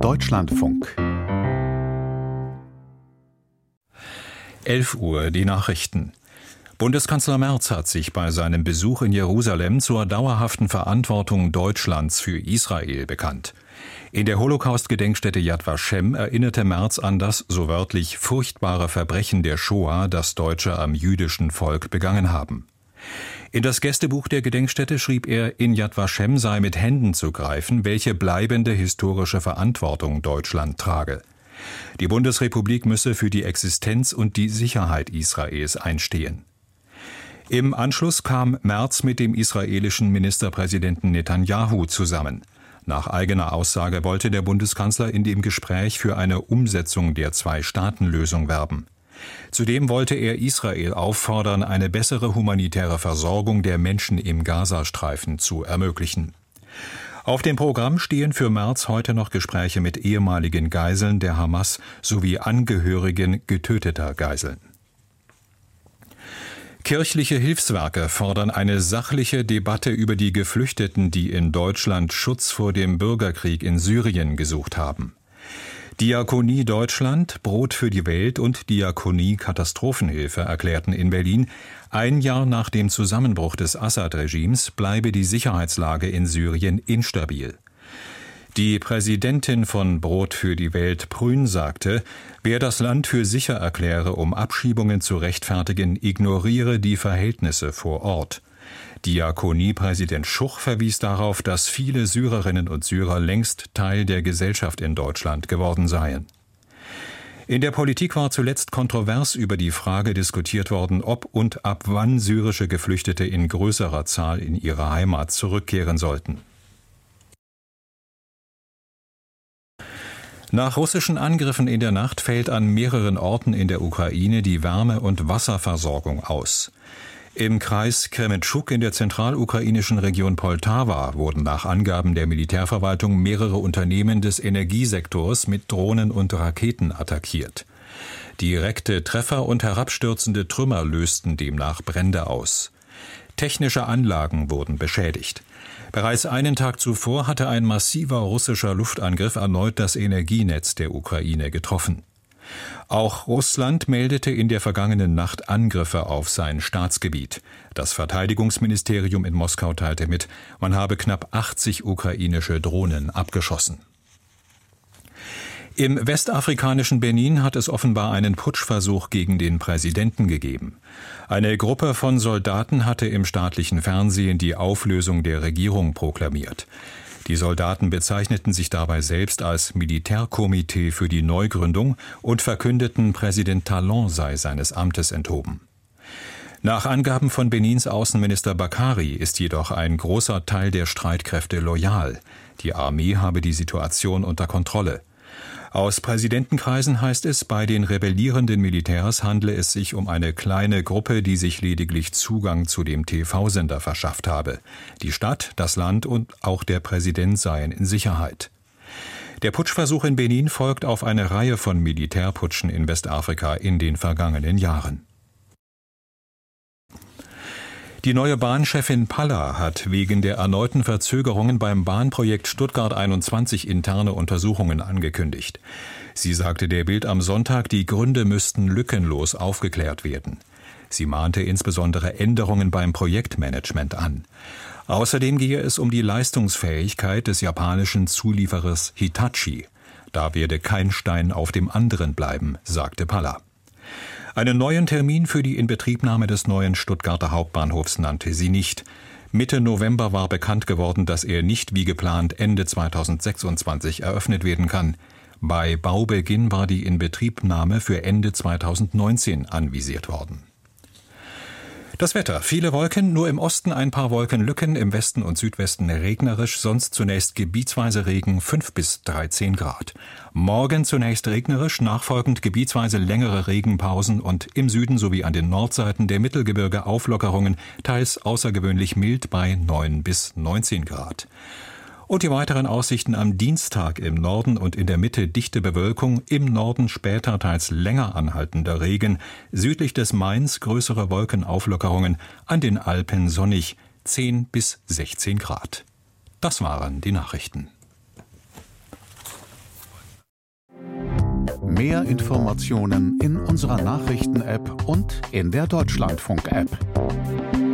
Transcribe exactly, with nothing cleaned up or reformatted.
Deutschlandfunk. elf Uhr, die Nachrichten. Bundeskanzler Merz hat sich bei seinem Besuch in Jerusalem zur dauerhaften Verantwortung Deutschlands für Israel bekannt. In der Holocaust-Gedenkstätte Yad Vashem erinnerte Merz an das, so wörtlich, furchtbare Verbrechen der Shoah, das Deutsche am jüdischen Volk begangen haben. In das Gästebuch der Gedenkstätte schrieb er, in Yad Vashem sei mit Händen zu greifen, welche bleibende historische Verantwortung Deutschland trage. Die Bundesrepublik müsse für die Existenz und die Sicherheit Israels einstehen. Im Anschluss kam Merz mit dem israelischen Ministerpräsidenten Netanyahu zusammen. Nach eigener Aussage wollte der Bundeskanzler in dem Gespräch für eine Umsetzung der Zwei-Staaten-Lösung werben. Zudem wollte er Israel auffordern, eine bessere humanitäre Versorgung der Menschen im Gazastreifen zu ermöglichen. Auf dem Programm stehen für Merz heute noch Gespräche mit ehemaligen Geiseln der Hamas sowie Angehörigen getöteter Geiseln. Kirchliche Hilfswerke fordern eine sachliche Debatte über die Geflüchteten, die in Deutschland Schutz vor dem Bürgerkrieg in Syrien gesucht haben. Diakonie Deutschland, Brot für die Welt und Diakonie Katastrophenhilfe erklärten in Berlin, ein Jahr nach dem Zusammenbruch des Assad-Regimes bleibe die Sicherheitslage in Syrien instabil. Die Präsidentin von Brot für die Welt, Prün, sagte, wer das Land für sicher erkläre, um Abschiebungen zu rechtfertigen, ignoriere die Verhältnisse vor Ort. Diakoniepräsident Schuch verwies darauf, dass viele Syrerinnen und Syrer längst Teil der Gesellschaft in Deutschland geworden seien. In der Politik war zuletzt kontrovers über die Frage diskutiert worden, ob und ab wann syrische Geflüchtete in größerer Zahl in ihre Heimat zurückkehren sollten. Nach russischen Angriffen in der Nacht fällt an mehreren Orten in der Ukraine die Wärme- und Wasserversorgung aus. Im Kreis Krementschuk in der zentralukrainischen Region Poltawa wurden nach Angaben der Militärverwaltung mehrere Unternehmen des Energiesektors mit Drohnen und Raketen attackiert. Direkte Treffer und herabstürzende Trümmer lösten demnach Brände aus. Technische Anlagen wurden beschädigt. Bereits einen Tag zuvor hatte ein massiver russischer Luftangriff erneut das Energienetz der Ukraine getroffen. Auch Russland meldete in der vergangenen Nacht Angriffe auf sein Staatsgebiet. Das Verteidigungsministerium in Moskau teilte mit, man habe knapp achtzig ukrainische Drohnen abgeschossen. Im westafrikanischen Benin hat es offenbar einen Putschversuch gegen den Präsidenten gegeben. Eine Gruppe von Soldaten hatte im staatlichen Fernsehen die Auflösung der Regierung proklamiert. Die Soldaten bezeichneten sich dabei selbst als Militärkomitee für die Neugründung und verkündeten, Präsident Talon sei seines Amtes enthoben. Nach Angaben von Benins Außenminister Bakari ist jedoch ein großer Teil der Streitkräfte loyal. Die Armee habe die Situation unter Kontrolle. Aus Präsidentenkreisen heißt es, bei den rebellierenden Militärs handle es sich um eine kleine Gruppe, die sich lediglich Zugang zu dem T V-Sender verschafft habe. Die Stadt, das Land und auch der Präsident seien in Sicherheit. Der Putschversuch in Benin folgt auf eine Reihe von Militärputschen in Westafrika in den vergangenen Jahren. Die neue Bahnchefin Palla hat wegen der erneuten Verzögerungen beim Bahnprojekt Stuttgart einundzwanzig interne Untersuchungen angekündigt. Sie sagte der Bild am Sonntag, die Gründe müssten lückenlos aufgeklärt werden. Sie mahnte insbesondere Änderungen beim Projektmanagement an. Außerdem gehe es um die Leistungsfähigkeit des japanischen Zulieferers Hitachi. Da werde kein Stein auf dem anderen bleiben, sagte Palla. Einen neuen Termin für die Inbetriebnahme des neuen Stuttgarter Hauptbahnhofs nannte sie nicht. Mitte November war bekannt geworden, dass er nicht wie geplant Ende zweitausendsechsundzwanzig eröffnet werden kann. Bei Baubeginn war die Inbetriebnahme für Ende zweitausendneunzehn anvisiert worden. Das Wetter. Viele Wolken, nur im Osten ein paar Wolkenlücken, im Westen und Südwesten regnerisch, sonst zunächst gebietsweise Regen, fünf bis dreizehn Grad. Morgen zunächst regnerisch, nachfolgend gebietsweise längere Regenpausen und im Süden sowie an den Nordseiten der Mittelgebirge Auflockerungen, teils außergewöhnlich mild bei neun bis neunzehn Grad. Und die weiteren Aussichten am Dienstag im Norden und in der Mitte dichte Bewölkung, im Norden später teils länger anhaltender Regen, südlich des Mains größere Wolkenauflockerungen, an den Alpen sonnig, zehn bis sechzehn Grad. Das waren die Nachrichten. Mehr Informationen in unserer Nachrichten-App und in der Deutschlandfunk-App.